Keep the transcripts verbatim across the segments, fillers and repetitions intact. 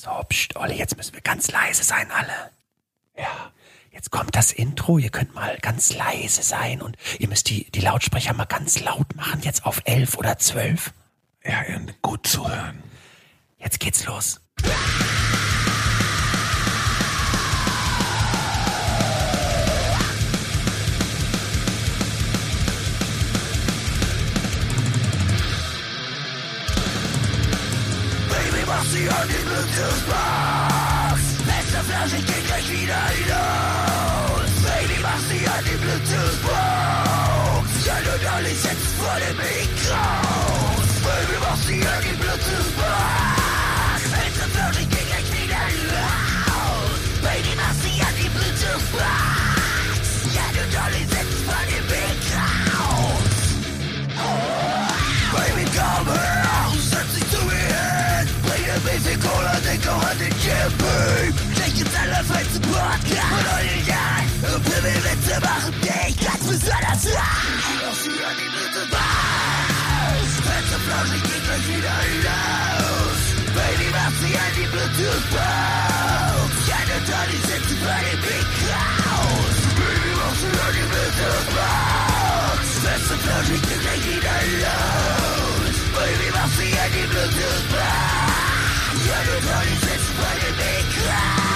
So, pst, Olli, jetzt müssen wir ganz leise sein, alle. Ja, jetzt kommt das Intro. Ihr könnt mal ganz leise sein und ihr müsst die, die Lautsprecher mal ganz laut machen, jetzt auf elf oder zwölf. Ja, gut zuhören. Jetzt geht's los. Mach sie an die Bluetooth-Box. Letzte Flasche geht gleich wieder hinaus. Baby, mach sie an die Bluetooth-Box. Jan und Olli sitzen vor dem Mikros. Baby, mach sie an die Bluetooth-Box. Letzte Flasche geht gleich wieder hinaus. Baby, mach sie an die Bluetooth-Box. Jan und Olli sitzen vor dem Mikros. Baby, komm her, setz dich zu mir hin. Bring ein bisschen Cola, denk auch an den Camping. Gleich gibt's allerfeinste Podcast. Und all den Jahren, und Pimmelwitze machen dich ganz besonders reich. Mach sie an die Bluetooth-Box. Letzte Flasche geht gleich wieder hinaus. Baby, mach sie an die Bluetooth-Box. Jan und Olli sitzen bei dem Mikros. Baby, mach sie an die Bluetooth-Box. Letzte Flasche geht gleich wieder los. Baby, mach sie an die Bluetooth-Box. Ja, du Tony sitzt bei dem Mikro.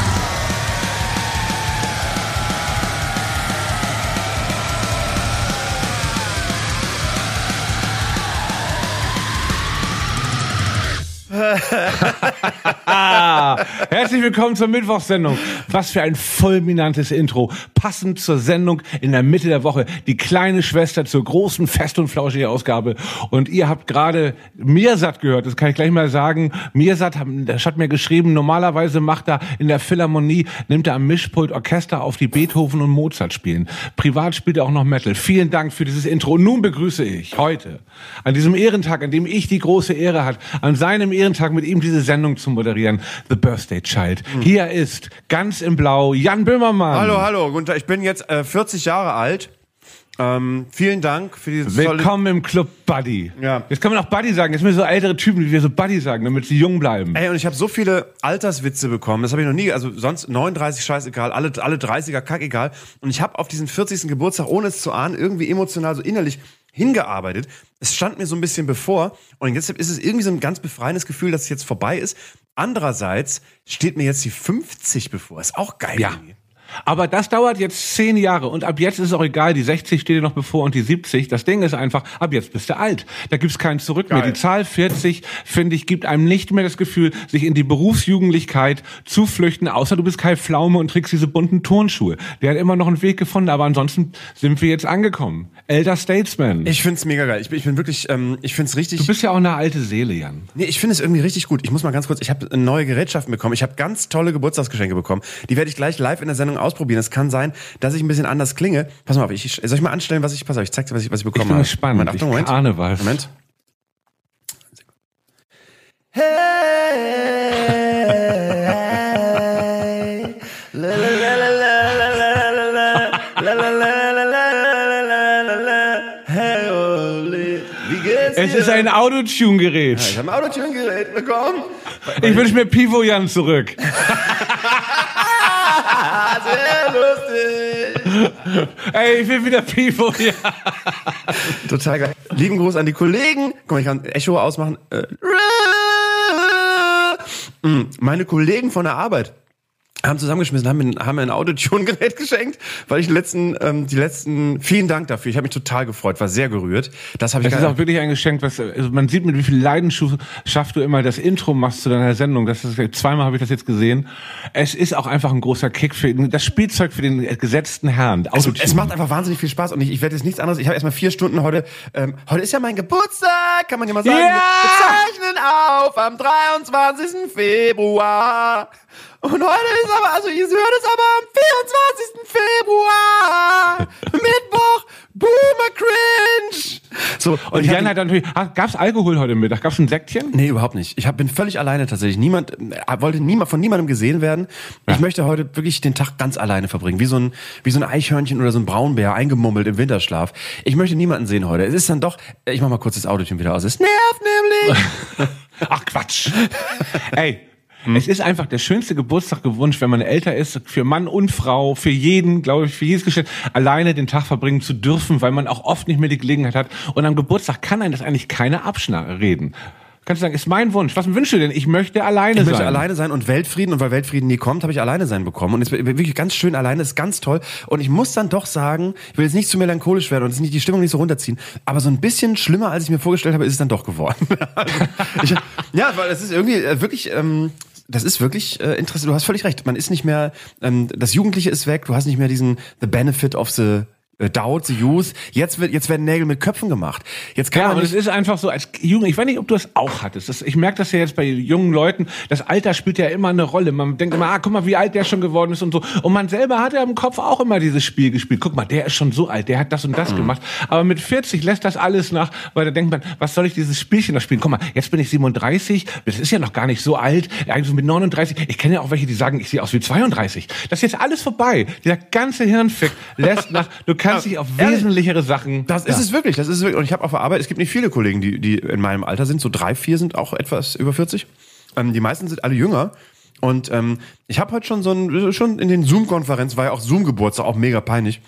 Herzlich willkommen zur Mittwochssendung. Was für ein fulminantes Intro. Passend zur Sendung in der Mitte der Woche. Die kleine Schwester zur großen Fest- und Flauschigen Ausgabe. Und ihr habt gerade Mirsad gehört. Das kann ich gleich mal sagen. Mirsad hat mir geschrieben, normalerweise macht er in der Philharmonie, nimmt er am Mischpult Orchester auf, die Beethoven und Mozart spielen. Privat spielt er auch noch Metal. Vielen Dank für dieses Intro. Und nun begrüße ich heute, an diesem Ehrentag, an dem ich die große Ehre hatte, an seinem Ehrentag mit ihm diese Sendung zu moderieren, The Birthday Child. Mhm. Hier ist, ganz im Blau, Jan Böhmermann. Hallo, hallo, Gunther, ich bin jetzt äh, vierzig Jahre alt. Ähm, vielen Dank für dieses Willkommen im Club Buddy. Ja. Jetzt kann man auch Buddy sagen. Jetzt müssen so ältere Typen, wie wir so Buddy sagen, damit sie jung bleiben. Ey, und ich habe so viele Alterswitze bekommen. Das habe ich noch nie. Also sonst neununddreißig, scheißegal, alle, alle dreißiger, kackegal. Und ich habe auf diesen vierzigsten Geburtstag, ohne es zu ahnen, irgendwie emotional so innerlich hingearbeitet. Es stand mir so ein bisschen bevor. Und deshalb ist es irgendwie so ein ganz befreiendes Gefühl, dass es jetzt vorbei ist. Andererseits steht mir jetzt die fünfzig bevor. Ist auch geil. Ja. Irgendwie. Aber das dauert jetzt zehn Jahre und ab jetzt ist es auch egal, die sechzig steht dir noch bevor und die siebzig. Das Ding ist einfach, ab jetzt bist du alt. Da gibt's kein Zurück mehr. Geil. Die Zahl vierzig, finde ich, gibt einem nicht mehr das Gefühl, sich in die Berufsjugendlichkeit zu flüchten, außer du bist Kai Pflaume und trägst diese bunten Turnschuhe. Der hat immer noch einen Weg gefunden, aber ansonsten sind wir jetzt angekommen. Elder Statesman. Ich find's mega geil. Ich bin, ich bin wirklich, ähm, ich find's richtig... Du bist ja auch eine alte Seele, Jan. Nee, ich finde es irgendwie richtig gut. Ich muss mal ganz kurz, ich habe neue Gerätschaften bekommen. Ich habe ganz tolle Geburtstagsgeschenke bekommen. Die werde ich gleich live in der Sendung ausprobieren. Es kann sein, dass ich ein bisschen anders klinge. Pass mal auf, ich, soll ich mal anstellen, was ich, pass auf, ich zeig dir, was ich, was ich bekommen habe. Ich bin gespannt. Moment, Achtung, ich Moment. ahne was. Moment. Hey, la la la la la la la la la la. Hey, Olli, wie geht's dir? Es ist ein Autotune-Gerät. Ich habe ein Autotune-Gerät bekommen. Ich wünsche mir Pivo Jan zurück. Sehr lustig. Ey, ich will wieder Pivo Jan. Total geil. Lieben Gruß an die Kollegen. Guck mal, ich kann Echo ausmachen. Äh, Meine Kollegen von der Arbeit haben zusammengeschmissen, haben mir, haben mir ein Autotune-Gerät geschenkt, weil ich die letzten, ähm, die letzten, vielen Dank dafür. Ich habe mich total gefreut, war sehr gerührt. Das habe ich. Das ist auch wirklich ein Geschenk, was, also man sieht, mit wie viel Leidenschaft du immer das Intro machst zu deiner Sendung. Das ist, zweimal habe ich das jetzt gesehen. Es ist auch einfach ein großer Kick für das Spielzeug für den gesetzten Herrn. Also, es macht einfach wahnsinnig viel Spaß und ich, ich werde jetzt nichts anderes. Ich habe erstmal vier Stunden heute. Ähm, heute ist ja mein Geburtstag, kann man ja mal sagen. Ja! Wir zeichnen auf am dreiundzwanzigsten Februar. Und heute ist aber, also ihr hört es aber am vierundzwanzigsten Februar. Mittwoch, Boomer Cringe. So, und, Und ich Jan hab- hat natürlich, gab's Alkohol heute Mittag? Gab's ein Säckchen? Nee, überhaupt nicht. Ich hab, bin völlig alleine tatsächlich. Niemand, äh, wollte niemand, von niemandem gesehen werden. Ja. Ich möchte heute wirklich den Tag ganz alleine verbringen. Wie so ein, wie so ein Eichhörnchen oder so ein Braunbär, eingemummelt im Winterschlaf. Ich möchte niemanden sehen heute. Es ist dann doch, ich mach mal kurz das Autotune wieder aus. Es nervt nämlich. Ach Quatsch. Ey, Mhm. Es ist einfach der schönste Geburtstag gewünscht, wenn man älter ist, für Mann und Frau, für jeden, glaube ich, für jedes Geschlecht, alleine den Tag verbringen zu dürfen, weil man auch oft nicht mehr die Gelegenheit hat. Und am Geburtstag kann einen das eigentlich keiner abschneiden. Kannst du sagen, ist mein Wunsch. Was wünschst du denn? Ich möchte alleine sein. Ich möchte alleine sein und Weltfrieden. Und weil Weltfrieden nie kommt, habe ich alleine sein bekommen. Und es ist wirklich ganz schön alleine, ist ganz toll. Und ich muss dann doch sagen, ich will jetzt nicht zu melancholisch werden und jetzt nicht die Stimmung nicht so runterziehen, aber so ein bisschen schlimmer, als ich mir vorgestellt habe, ist es dann doch geworden. also, ich, ja, weil es ist irgendwie äh, wirklich... Ähm, Das ist wirklich äh, interessant. Du hast völlig recht. Man ist nicht mehr, ähm, das Jugendliche ist weg. Du hast nicht mehr diesen the benefit of the doubt, the youth. Jetzt wird, jetzt werden Nägel mit Köpfen gemacht. Jetzt kann ja, man und nicht es ist einfach so, als Jugend, ich weiß nicht, ob du das auch hattest. Das, ich merke das ja jetzt bei jungen Leuten. Das Alter spielt ja immer eine Rolle. Man denkt immer, ah, guck mal, wie alt der schon geworden ist und so. Und man selber hat ja im Kopf auch immer dieses Spiel gespielt. Guck mal, der ist schon so alt, der hat das und das mhm. gemacht. Aber mit vierzig lässt das alles nach, weil da denkt man, was soll ich dieses Spielchen noch spielen? Guck mal, jetzt bin ich siebenunddreißig, das ist ja noch gar nicht so alt. Eigentlich mit neununddreißig, ich kenne ja auch welche, die sagen, ich sehe aus wie zweiunddreißig. Das ist jetzt alles vorbei. Dieser ganze Hirnfick lässt nach, du kannst dich auf wesentliche Sachen. Das ist ja. es wirklich, das ist es wirklich. Und ich habe auf der Arbeit, es gibt nicht viele Kollegen, die, die in meinem Alter sind, so drei, vier sind auch etwas über vierzig. Ähm, die meisten sind alle jünger. Und ähm, ich habe heute schon so ein, schon in den Zoom-Konferenzen, war ja auch Zoom-Geburtstag, auch mega peinlich.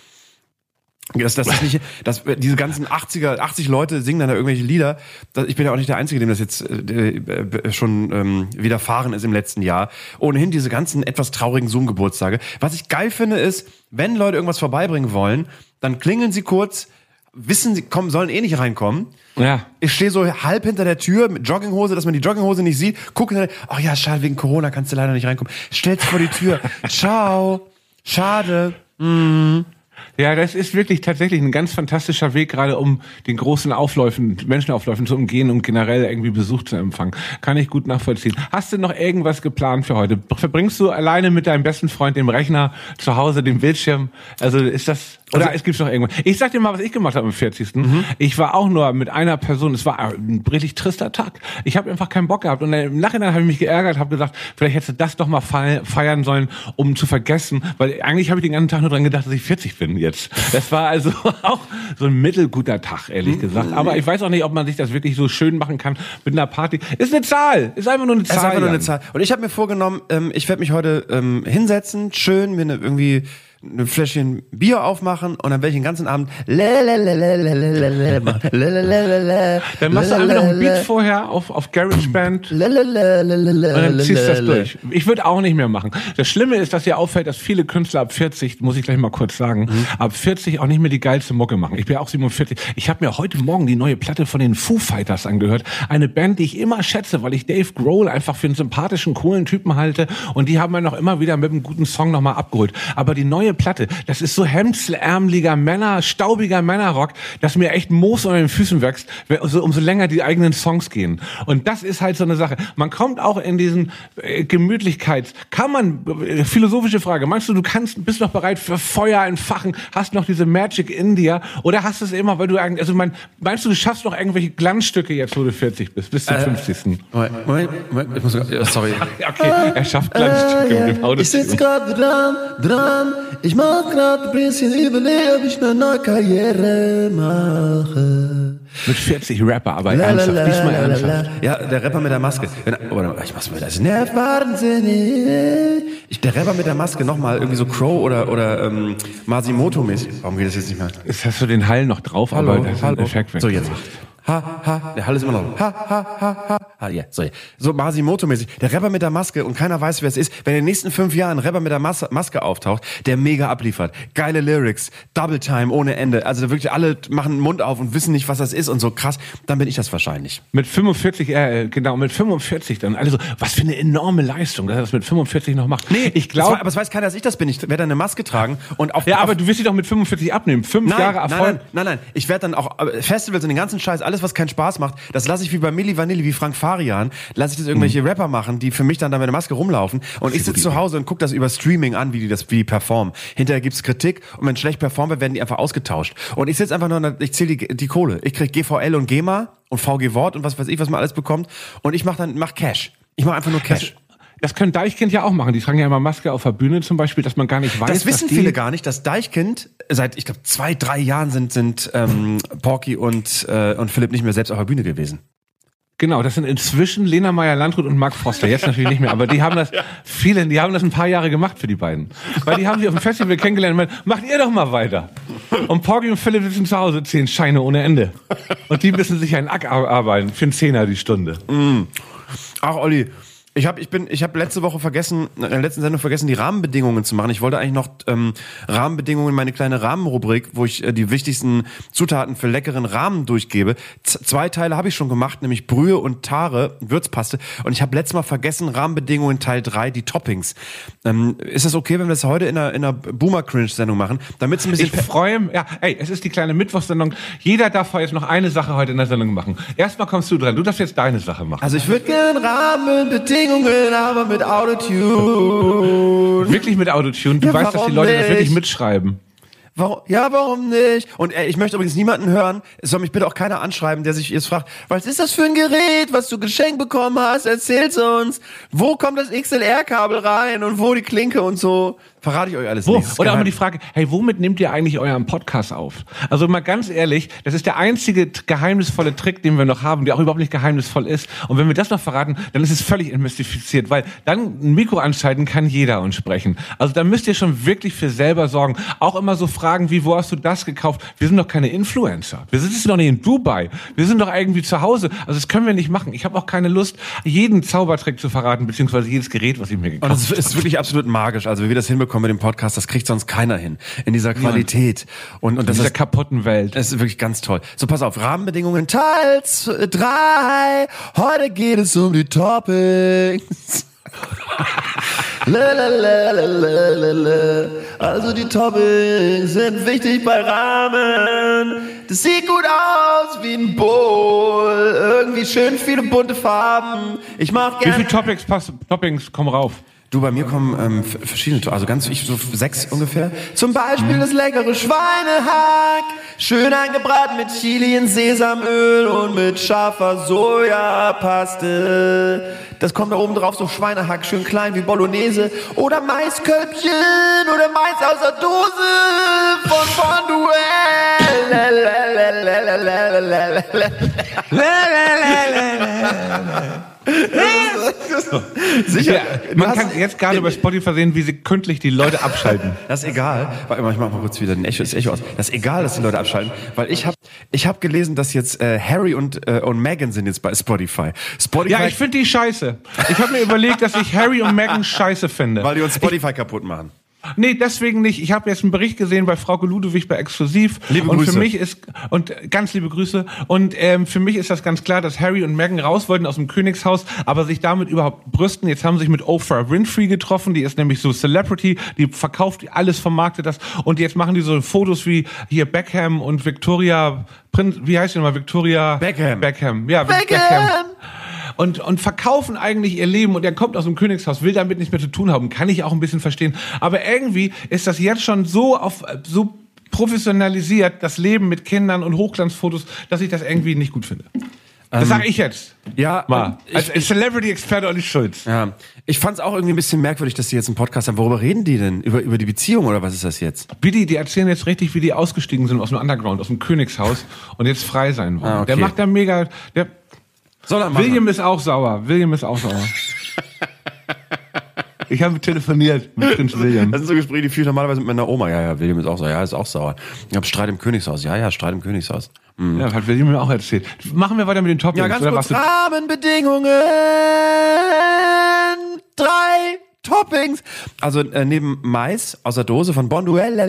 Das, das ist nicht, das, diese ganzen achtziger, achtzig Leute singen dann da irgendwelche Lieder. Das, ich bin ja auch nicht der Einzige, dem das jetzt äh, schon ähm, widerfahren ist im letzten Jahr. Ohnehin diese ganzen etwas traurigen Zoom-Geburtstage. Was ich geil finde, ist, wenn Leute irgendwas vorbeibringen wollen, dann klingeln sie kurz, wissen sie, kommen, sollen eh nicht reinkommen. Ja. Ich stehe so halb hinter der Tür mit Jogginghose, dass man die Jogginghose nicht sieht. Gucke dann, ach ja, schade, wegen Corona kannst du leider nicht reinkommen. Stellst vor die Tür. Ciao. Schade. Mm. Ja, das ist wirklich tatsächlich ein ganz fantastischer Weg, gerade um den großen Aufläufen, Menschenaufläufen zu umgehen und generell irgendwie Besuch zu empfangen. Kann ich gut nachvollziehen. Hast du noch irgendwas geplant für heute? Verbringst du alleine mit deinem besten Freund dem Rechner zu Hause, den Bildschirm? Also ist das... Oder also, es gibt noch irgendwas. Ich sag dir mal, was ich gemacht habe am vierzigsten Mhm. Ich war auch nur mit einer Person. Es war ein richtig trister Tag. Ich habe einfach keinen Bock gehabt. Und im Nachhinein habe ich mich geärgert, habe gesagt, vielleicht hättest du das doch mal feiern sollen, um zu vergessen. Weil eigentlich habe ich den ganzen Tag nur dran gedacht, dass ich vierzig bin jetzt. Das war also auch so ein mittelguter Tag, ehrlich gesagt. Aber ich weiß auch nicht, ob man sich das wirklich so schön machen kann mit einer Party. Ist eine Zahl. Ist einfach nur eine Zahl. Ist einfach nur eine Zahl. Und ich habe mir vorgenommen, ähm, ich werde mich heute ähm, hinsetzen, schön, mir ne, irgendwie ein Fläschchen Bier aufmachen und dann werde ich den ganzen Abend dann machst du einfach noch ein Beat vorher auf, auf GarageBand und dann ziehst du das durch. Ich würde auch nicht mehr machen. Das Schlimme ist, dass dir auffällt, dass viele Künstler ab vierzig, muss ich gleich mal kurz sagen, mhm. ab vierzig auch nicht mehr die geilste Mucke machen. Ich bin ja auch siebenundvierzig. Ich habe mir heute Morgen die neue Platte von den Foo Fighters angehört. Eine Band, die ich immer schätze, weil ich Dave Grohl einfach für einen sympathischen, coolen Typen halte und die haben wir noch immer wieder mit einem guten Song nochmal abgeholt. Aber die neue Platte, das ist so hemdsärmeliger Männer, staubiger Männerrock, dass mir echt Moos unter den Füßen wächst, umso länger die eigenen Songs gehen. Und das ist halt so eine Sache. Man kommt auch in diesen äh, Gemütlichkeits... Kann man, äh, philosophische Frage, meinst du, du kannst, bist noch bereit für Feuer entfachen, hast noch diese Magic in dir oder hast du es immer, weil du eigentlich, also mein, meinst du, du schaffst noch irgendwelche Glanzstücke jetzt, wo du vierzig bist, bis zum äh, fünfzigsten Moment, Moment, Moment, ich muss, ja, sorry. Okay, er schafft Glanzstücke äh, mit dem Auto. Ich sitz gerade dran, dran, ich mach grad ein bisschen überlegen, ob ich eine neue Karriere mache. Mit vierzig Rapper, aber ernsthaft, diesmal ernsthaft. Ja, der Rapper mit der Maske. Oh, ich mach's mal, das nervt wahnsinnig. Ich, der Rapper mit der Maske, nochmal irgendwie so Crow oder, oder ähm, Masimoto-mäßig. Warum geht das jetzt nicht mehr? Jetzt hast du den Hall noch drauf, hallo, aber das ist ein hallo. Effekt weg. So, jetzt. Ha, ha, der Hall ist immer noch. Ha, ha, ha, ha. Ah, yeah, so, so Masimoto-mäßig. Der Rapper mit der Maske und keiner weiß, wer es ist. Wenn in den nächsten fünf Jahren ein Rapper mit der Mas- Maske auftaucht, der mega abliefert. Geile Lyrics, Double Time ohne Ende. Also wirklich alle machen den Mund auf und wissen nicht, was das ist und so krass. Dann bin ich das wahrscheinlich. Mit fünfundvierzig, äh, genau, mit fünfundvierzig dann. Also, was für eine enorme Leistung, dass er das mit fünfundvierzig noch macht. Nee, ich glaube. Aber es weiß keiner, dass ich das bin. Ich werde eine Maske tragen und auf. Ja, auf, aber du wirst sie doch mit fünfundvierzig abnehmen. Fünf nein, Jahre Erfolg. Nein, nein, nein, nein. Ich werde dann auch Festivals und den ganzen Scheiß, alles, was keinen Spaß macht, das lasse ich wie bei Milli Vanilli, wie Frank Farian, lasse ich das irgendwelche mhm. Rapper machen, die für mich dann da mit der Maske rumlaufen und ich sitze zu Hause und gucke das über Streaming an, wie die das, wie die performen. Hinterher gibt's Kritik und wenn schlecht performt wird, werden die einfach ausgetauscht. Und ich sitze einfach nur, ich zähle die, die Kohle. Ich krieg G V L und GEMA und V G Wort und was weiß ich, was man alles bekommt und ich mache dann, mach Cash. Ich mache einfach nur Cash. Das, das können Deichkind ja auch machen. Die tragen ja immer Maske auf der Bühne zum Beispiel, dass man gar nicht weiß, das wissen die viele gar nicht, dass Deichkind seit, ich glaube, zwei, drei Jahren sind, sind ähm, Porky und, äh, und Philipp nicht mehr selbst auf der Bühne gewesen. Genau, das sind inzwischen Lena Meyer-Landrut und Mark Foster. Jetzt natürlich nicht mehr, aber die haben das, viele, die haben das ein paar Jahre gemacht für die beiden. Weil die haben sie auf dem Festival kennengelernt und meinen, macht ihr doch mal weiter. Und Porgy und Philipp sitzen zu Hause, zehn Scheine ohne Ende. Und die müssen sich einen Ack arbeiten für einen Zehner die Stunde. Mm. Ach, Olli. Ich habe ich bin ich habe letzte Woche vergessen, in der letzten Sendung vergessen, die Rahmenbedingungen zu machen. Ich wollte eigentlich noch ähm, Rahmenbedingungen, meine kleine Rahmenrubrik, wo ich äh, die wichtigsten Zutaten für leckeren Rahmen durchgebe. Z- zwei Teile habe ich schon gemacht, nämlich Brühe und Tare, Würzpaste. Und ich habe letztes Mal vergessen, Rahmenbedingungen Teil drei, die Toppings. Ähm, ist das okay, wenn wir das heute in einer, in einer Boomer-Cringe-Sendung machen? Damit es ein bisschen... Ich freue mich, ja, ey, es ist die kleine Mittwochssendung. Jeder darf jetzt noch eine Sache heute in der Sendung machen. Erstmal kommst du dran. Du darfst jetzt deine Sache machen. Also ich würde gerne Rahmenbedingungen, aber mit Autotune. Wirklich mit Autotune? Du Ja, weißt, dass die warum Leute das wirklich nicht? mitschreiben. Warum? Ja, warum nicht? Und äh, ich möchte übrigens niemanden hören, es soll mich bitte auch keiner anschreiben, der sich jetzt fragt, was ist das für ein Gerät, was du geschenkt bekommen hast? Erzähl's uns. Wo kommt das X L R-Kabel rein und wo die Klinke und so? Verrate ich euch alles Wo? nicht. Das ist Oder auch mal geheim. die Frage, hey, womit nehmt ihr eigentlich euren Podcast auf? Also mal ganz ehrlich, das ist der einzige t- geheimnisvolle Trick, den wir noch haben, der auch überhaupt nicht geheimnisvoll ist. Und wenn wir das noch verraten, dann ist es völlig entmystifiziert, weil dann ein Mikro anschalten kann jeder und sprechen. Also da müsst ihr schon wirklich für selber sorgen. Auch immer so Fragen wie, wo hast du das gekauft? Wir sind doch keine Influencer. Wir sitzen doch nicht in Dubai. Wir sind doch irgendwie zu Hause. Also das können wir nicht machen. Ich habe auch keine Lust, jeden Zaubertrick zu verraten, beziehungsweise jedes Gerät, was ich mir gekauft Und habe. das ist wirklich absolut magisch. Also wie wir das hinbekommen mit dem Podcast, das kriegt sonst keiner hin. In dieser Qualität. Und, und In das dieser ist, kaputten Welt. das ist wirklich ganz toll. So, pass auf. Rahmenbedingungen Teil drei. Heute geht es um die Toppings. Lalalala. Also die Toppings sind wichtig bei Rahmen. Das sieht gut aus wie ein Bowl. Irgendwie schön viele bunte Farben. Ich mag Wie gerne... viele Toppings, pass, Toppings kommen rauf? Du, bei mir kommen ähm, f- verschiedene, also ganz, ich so sechs ungefähr. Zum Beispiel das leckere Schweinehack, schön angebraten mit Chili in Sesamöl und mit scharfer Sojapaste. Das kommt da oben drauf, so Schweinehack, schön klein wie Bolognese. Oder Maiskölbchen oder Mais aus der Dose von Bonduelle. Sicher. Ja, man kann jetzt gerade bei Spotify sehen, wie sekündlich die Leute abschalten. Das ist egal. Warte mal, ich mach mal kurz wieder den Echo, das Echo aus. Das ist egal, dass die Leute abschalten, weil ich habe ich hab gelesen, dass jetzt äh, Harry und, äh, und Meghan sind jetzt bei Spotify. Spotify, Ja, ich finde die scheiße. Ich habe mir überlegt, dass ich Harry und Meghan scheiße finde. weil die uns Spotify kaputt machen. Nee, deswegen nicht. Ich habe jetzt einen Bericht gesehen bei Frauke Ludewig bei Exklusiv. Liebe und Grüße. für mich ist und ganz liebe Grüße. Und ähm, für mich ist das ganz klar, dass Harry und Meghan raus wollten aus dem Königshaus, aber sich damit überhaupt brüsten. Jetzt haben sie sich mit Oprah Winfrey getroffen. Die ist nämlich so Celebrity, die verkauft alles, vermarktet das. Und jetzt machen die so Fotos wie hier Beckham und Victoria. Prin- Wie heißt die nochmal? Victoria Beckham. Beckham. Ja, Beckham. Und, und verkaufen eigentlich ihr Leben und er kommt aus dem Königshaus, will damit nichts mehr zu tun haben, kann ich auch ein bisschen verstehen. Aber irgendwie ist das jetzt schon so auf, so professionalisiert, das Leben mit Kindern und Hochglanzfotos, dass ich das irgendwie nicht gut finde. Das sage ich jetzt. Ja, Mal. ich- Als ich- Celebrity-Experte Olli Schulz. Ja, ich fand's auch irgendwie ein bisschen merkwürdig, dass die jetzt einen Podcast haben. Worüber reden die denn? Über, über die Beziehung oder was ist das jetzt? Biddy, die erzählen jetzt richtig, wie die ausgestiegen sind aus dem Underground, aus dem Königshaus und jetzt frei sein wollen. Ah, okay. Der macht da mega, der, Soll er machen? William ist auch sauer. William ist auch sauer. Ich habe telefoniert mit Prinz William. Das sind so Gespräche, die führe ich normalerweise mit meiner Oma. Ja, ja, William ist auch sauer. Ja, ist auch sauer. Ich hab Streit im Königshaus. Ja, ja, Streit im Königshaus. Mhm. Ja, hat William mir auch erzählt. Machen wir weiter mit den Toppings. Ja, ganz oder kurz. was? Rahmenbedingungen. Drei Toppings. Also äh, neben Mais aus der Dose von Bonduelle,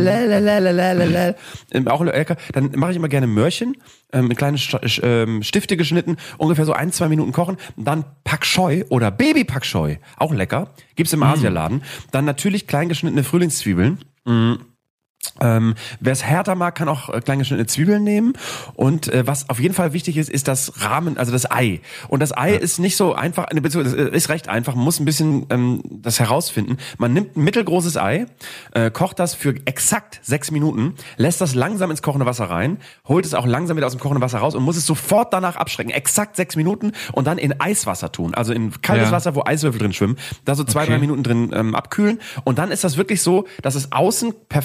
ähm, auch lecker. Dann mache ich immer gerne Möhrchen, ähm, in kleine St Sch- ähm, Stifte geschnitten, ungefähr so ein, zwei Minuten kochen. Dann Pak Choi oder Baby Pak Choi, auch lecker. Gibt's im Asialaden. Dann natürlich klein geschnittene Frühlingszwiebeln. Mm. Ähm, wer es härter mag, kann auch äh, klein geschnittene Zwiebeln nehmen. Und äh, was auf jeden Fall wichtig ist, ist das Rahmen, also das Ei. Und das Ei ja. ist nicht so einfach, beziehungsweise ist recht einfach. Man muss ein bisschen ähm, das herausfinden. Man nimmt ein mittelgroßes Ei, äh, kocht das für exakt sechs Minuten, lässt das langsam ins kochende Wasser rein, holt es auch langsam wieder aus dem kochenden Wasser raus und muss es sofort danach abschrecken. Exakt sechs Minuten und dann in Eiswasser tun. Also in kaltes Ja. Wasser, wo Eiswürfel drin schwimmen. Da so zwei, Okay. drei Minuten drin ähm, abkühlen. Und dann ist das wirklich so, dass es außen perfekt weiß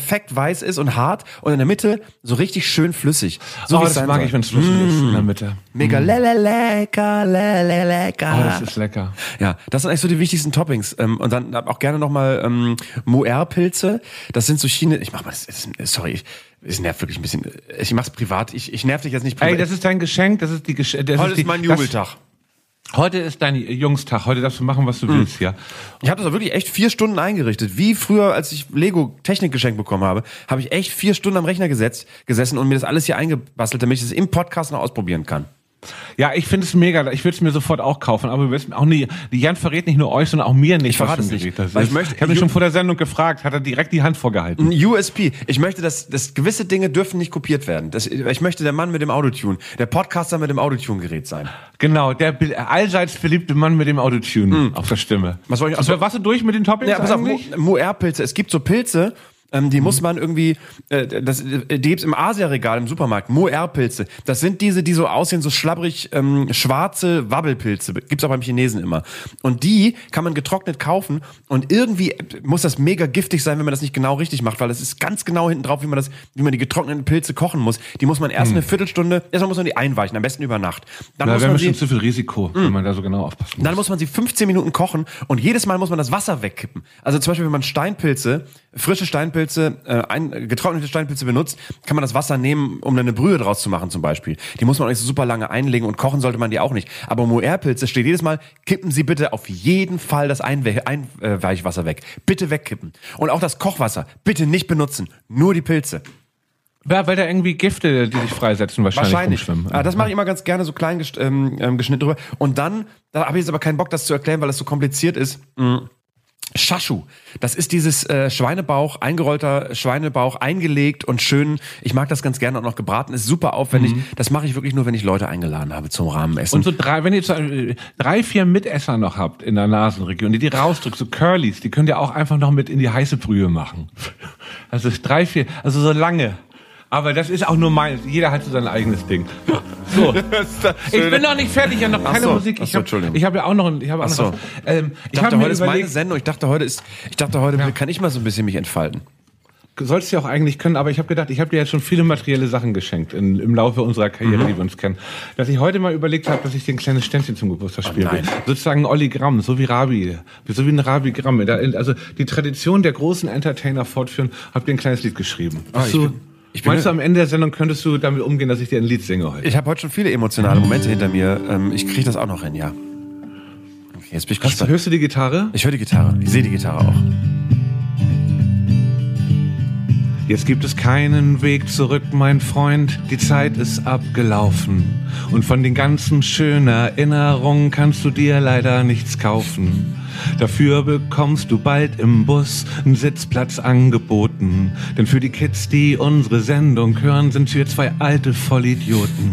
weiß ist und hart und in der Mitte so richtig schön flüssig. So oh, wie es das sein mag soll. ich, wenn es flüssig mm. ist in der Mitte. Mega le le lecker, le le lecker. Oh, das ist lecker. Ja, das sind eigentlich so die wichtigsten Toppings. Ähm, und dann auch gerne nochmal ähm, Moer-Pilze. Das sind so Chine... Ich mach mal das... das sorry, ich... Es nervt wirklich ein bisschen. Ich mach's privat. Ich, ich nerv dich jetzt nicht privat. Ey, das ist dein Geschenk. Das ist die Gesch- das Heute ist, die, ist mein Jubeltag. Das, heute ist dein Jungstag. Heute darfst du machen, was du mm. willst, ja. Ich habe das auch wirklich echt vier Stunden eingerichtet. Wie früher, als ich Lego-Technik geschenkt bekommen habe, habe ich echt vier Stunden am Rechner gesetzt, gesessen und mir das alles hier eingebastelt, damit ich es im Podcast noch ausprobieren kann. Ja, ich finde es mega. Ich würde es mir sofort auch kaufen, aber du wirst auch nie. Die Jan verrät nicht nur euch, sondern auch mir nicht. Ich verrate es nicht. Weil ich möchte, ich habe mich schon vor der Sendung gefragt, hat er direkt die Hand vorgehalten. Ein U S P. Ich möchte, dass, dass gewisse Dinge dürfen nicht kopiert werden. Das, ich möchte der Mann mit dem Autotune, der Podcaster mit dem Autotune-Gerät sein. Genau, der allseits verliebte Mann mit dem Autotune mm. auf der Stimme. Was soll ich? Also, warst du durch mit den Toppings? Ja, pass auf, Moer-Pilze. Es gibt so Pilze. Ähm, die mhm. muss man irgendwie, äh, das, die gibt's im Asia-Regal im Supermarkt, Moer-Pilze. Das sind diese, die so aussehen, so schlabbrig, ähm, schwarze Wabbelpilze. Gibt's auch beim Chinesen immer. Und die kann man getrocknet kaufen und irgendwie muss das mega giftig sein, wenn man das nicht genau richtig macht, weil es ist ganz genau hinten drauf, wie man das, wie man die getrockneten Pilze kochen muss. Die muss man erst mhm. eine Viertelstunde, erstmal muss man die einweichen, am besten über Nacht. Dann ja, muss wäre man bestimmt sie, zu viel Risiko, mhm. wenn man da so genau aufpassen muss. Dann muss man sie fünfzehn Minuten kochen und jedes Mal muss man das Wasser wegkippen. Also zum Beispiel, wenn man Steinpilze, frische Steinpilze, äh, ein, getrocknete Steinpilze benutzt, kann man das Wasser nehmen, um dann eine Brühe draus zu machen zum Beispiel. Die muss man auch nicht so super lange einlegen und kochen sollte man die auch nicht. Aber Moer-Pilze steht jedes Mal, kippen Sie bitte auf jeden Fall das Einwe- Einweichwasser weg. Bitte wegkippen. Und auch das Kochwasser, bitte nicht benutzen. Nur die Pilze. Ja, weil da irgendwie Gifte, die sich freisetzen, wahrscheinlich, wahrscheinlich. rumschwimmen. Ah, das mache ich immer ganz gerne, so klein gest- ähm, geschnitten drüber. Und dann, da habe ich jetzt aber keinen Bock, das zu erklären, weil das so kompliziert ist. Mhm. Shashu, das ist dieses äh, Schweinebauch, eingerollter Schweinebauch, eingelegt und schön, ich mag das ganz gerne auch noch gebraten, ist super aufwendig. Mhm. Das mache ich wirklich nur, wenn ich Leute eingeladen habe zum Rahmenessen. Und so drei, wenn ihr so, äh, drei, vier Mitesser noch habt in der Nasenregion, die die rausdrückt, so Curlys, die könnt ihr auch einfach noch mit in die heiße Brühe machen. Also drei, vier, also so lange. Aber das ist auch nur mein, jeder hat so sein eigenes Ding. So. Ich bin noch nicht fertig, ja noch keine so. Musik. Ich so, habe ich hab ja auch noch, ich habe auch noch so. was. Ähm, ich ich dachte, hab mir heute ist überlegt, meine Sendung. Ich dachte, heute ist, ich dachte, heute ja. kann ich mal so ein bisschen mich entfalten. Sollst du ja auch eigentlich können, aber ich habe gedacht, ich habe dir jetzt schon viele materielle Sachen geschenkt in, im Laufe unserer Karriere, mhm. die wir uns kennen. Dass ich heute mal überlegt habe, dass ich dir ein kleines Ständchen zum Geburtstag spielen will. Sozusagen ein Olli-Gramm, so wie Rabi. So wie ein Rabi-Gramm. Also die Tradition der großen Entertainer fortführen, hab dir ein kleines Lied geschrieben. Ah, ich bin, ich bin Meinst du, am Ende der Sendung könntest du damit umgehen, dass ich dir ein Lied singe heute? Ich habe heute schon viele emotionale Momente hinter mir. Ich kriege das auch noch hin, ja. Okay, jetzt bin ich gespannt. Hörst du die Gitarre? Ich höre die Gitarre. Ich sehe die Gitarre auch. Jetzt gibt es keinen Weg zurück, mein Freund, die Zeit ist abgelaufen. Und von den ganzen schönen Erinnerungen kannst du dir leider nichts kaufen. Dafür bekommst du bald im Bus einen Sitzplatz angeboten. Denn für die Kids, die unsere Sendung hören, sind wir zwei alte Vollidioten.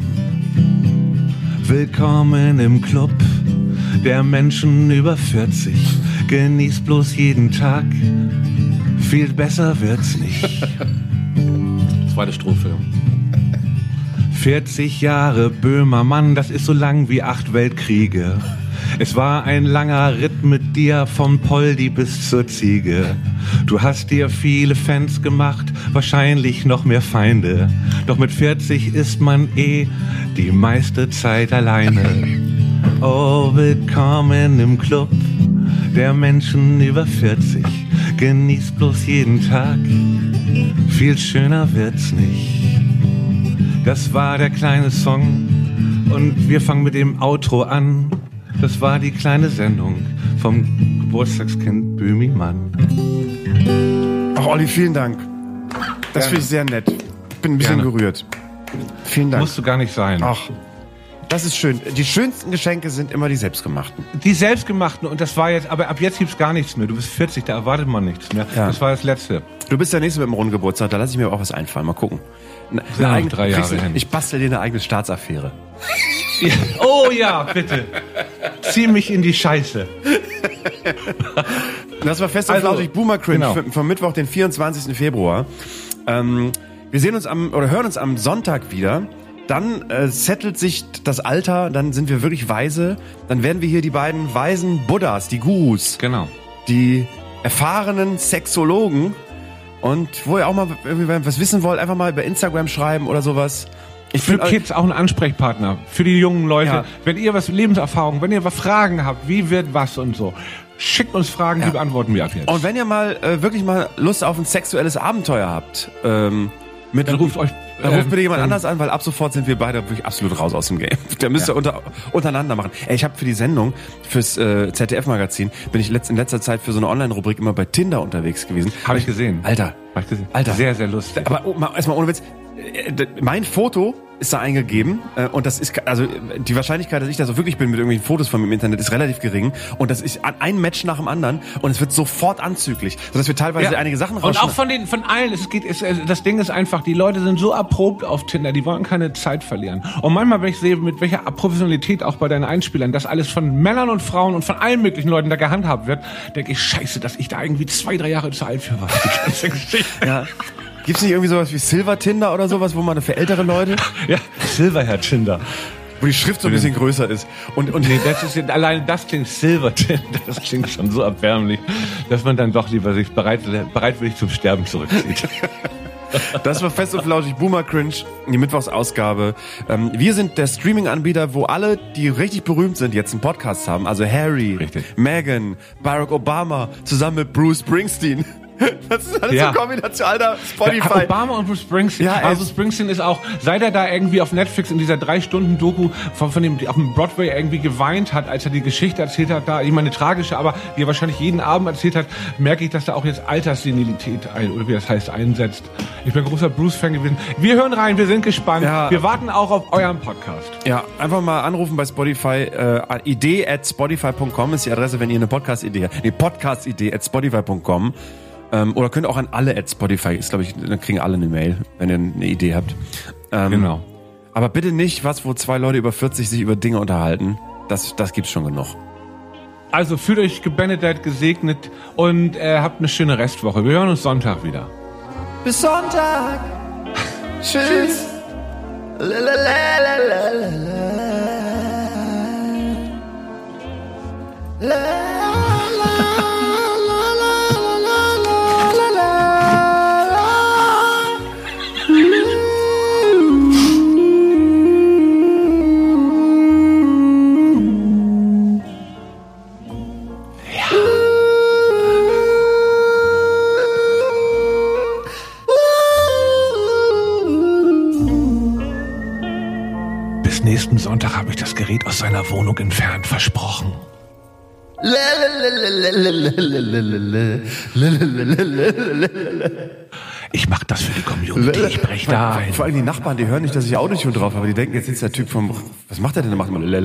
Willkommen im Club der Menschen über vierzig. Genieß bloß jeden Tag. Viel besser wird's nicht. Zweite Strophe. vierzig Jahre Böhmermann, das ist so lang wie acht Weltkriege. Es war ein langer Ritt mit dir vom Poldi bis zur Ziege. Du hast dir viele Fans gemacht, wahrscheinlich noch mehr Feinde. Doch mit vierzig ist man eh die meiste Zeit alleine. Oh, willkommen im Club der Menschen über vierzig. Genieß bloß jeden Tag, viel schöner wird's nicht. Das war der kleine Song und wir fangen mit dem Outro an. Das war die kleine Sendung vom Geburtstagskind Böhmi Mann. Ach, Olli, vielen Dank. Das finde ich sehr nett. Ich bin ein bisschen Gerne. gerührt. Vielen Dank. Musst du gar nicht sein. Ach, das ist schön. Die schönsten Geschenke sind immer die selbstgemachten. Die selbstgemachten, und das war jetzt, aber ab jetzt gibt's gar nichts mehr. Du bist vierzig, da erwartet man nichts mehr. Ja. Das war das Letzte. Du bist der Nächste mit dem runden Geburtstag, da lasse ich mir auch was einfallen. Mal gucken. Eine, Ja, eine eigene, drei Jahre kriegst du- hin. Ich bastel dir eine eigene Staatsaffäre. Ja. Oh ja, bitte. Zieh mich in die Scheiße. Das war fest und Also, flauschig Boomer Cringe genau. vom- vom Mittwoch, den vierundzwanzigsten Februar. Ähm, wir sehen uns am, oder hören uns am Sonntag wieder. Dann äh, settelt sich das Alter, dann sind wir wirklich weise. Dann werden wir hier die beiden weisen Buddhas, die Gurus, Genau. die erfahrenen Sexologen Und wo ihr auch mal irgendwie was wissen wollt, einfach mal über Instagram schreiben oder sowas. Ich Für find, Kids auch ein Ansprechpartner, für die jungen Leute. Ja. Wenn ihr was Lebenserfahrung, wenn ihr was Fragen habt, wie wird was und so, schickt uns Fragen, Ja. die beantworten wir ab jetzt. Und wenn ihr mal äh, wirklich mal Lust auf ein sexuelles Abenteuer habt, ähm, mit Dann ruft euch Dann ruft ähm, bitte jemand ähm, anders an, weil ab sofort sind wir beide wirklich absolut raus aus dem Game. Da müsst ihr unter, untereinander machen. Ey, ich habe für die Sendung, fürs äh, Z D F-Magazin, bin ich letzt, in letzter Zeit für so eine Online-Rubrik immer bei Tinder unterwegs gewesen. Hab ich gesehen. Alter, Hab ich gesehen. Alter. Sehr, sehr lustig. aber oh, mal, erstmal ohne Witz, äh, d- mein Foto ist da eingegeben äh, und das ist, also äh, die Wahrscheinlichkeit, dass ich da so wirklich bin mit irgendwelchen Fotos von mir im Internet, ist relativ gering und das ist an- ein Match nach dem anderen und es wird sofort anzüglich, sodass wir teilweise Ja. einige Sachen Und auch rausschneiden. von den, von allen, es geht, es, es, das Ding ist einfach, die Leute sind so erprobt auf Tinder, die wollen keine Zeit verlieren. Und manchmal, wenn ich sehe, mit welcher Professionalität auch bei deinen Einspielern, das alles von Männern und Frauen und von allen möglichen Leuten da gehandhabt wird, denke ich, scheiße, dass ich da irgendwie zwei, drei Jahre zu alt für war. Die ganze Geschichte. Ja. Gibt's nicht irgendwie sowas wie Silver Tinder oder sowas, wo man für ältere Leute, Ja, Silverhair Tinder. wo die Schrift so ein bisschen größer ist und und Nee, das ist, allein das klingt Silver Tinder, das klingt schon so erbärmlich, dass man dann doch lieber sich bereit, bereitwillig zum Sterben zurückzieht. das war Fest und Flauschig Boomer Cringe, die Mittwochsausgabe. Ähm, wir sind der Streaming-Anbieter, wo alle, die richtig berühmt sind, jetzt einen Podcast haben. Also Harry, Richtig. Meghan, Barack Obama, zusammen mit Bruce Springsteen. Das ist alles Ja. so Kombination, Alter, Spotify. Ja, Obama und Bruce Springsteen. Ja, ey. also Springsteen ist auch, seit er da irgendwie auf Netflix in dieser drei Stunden Doku von, von dem, auf dem Broadway irgendwie geweint hat, als er die Geschichte erzählt hat, da, ich meine, tragische, aber die er wahrscheinlich jeden Abend erzählt hat, merke ich, dass da auch jetzt Alterssenilität ein, oder wie das heißt, einsetzt. Ich bin ein großer Bruce-Fan gewesen. Wir hören rein, wir sind gespannt. Ja. Wir warten auch auf euren Podcast. Ja, einfach mal anrufen bei Spotify. Äh, idee at spotify punkt com ist die Adresse, wenn ihr eine Podcast-Idee habt. Nee, Podcast-Idee at spotify punkt com. Ähm, oder könnt auch an alle at Spotify, ist glaube ich, dann kriegen alle eine Mail, wenn ihr eine Idee habt. Ähm, Genau. Aber bitte nicht was, wo zwei Leute über vierzig sich über Dinge unterhalten. Das, das gibt's schon genug. Also fühlt euch gebenedeit, gesegnet und äh, habt eine schöne Restwoche. Wir hören uns Sonntag wieder. Bis Sonntag. Tschüss. La, la, la, la, la, la. La, la, la, la, la, la, la. Bis nächsten Sonntag habe ich das Gerät aus seiner Wohnung entfernt, versprochen. Ich mache das für die Community, ich breche da ein. Vor allem die Nachbarn, die hören nicht, dass ich Autotune drauf habe. Aber die denken, jetzt sitzt der Typ vom... Was macht er denn? Der macht immer...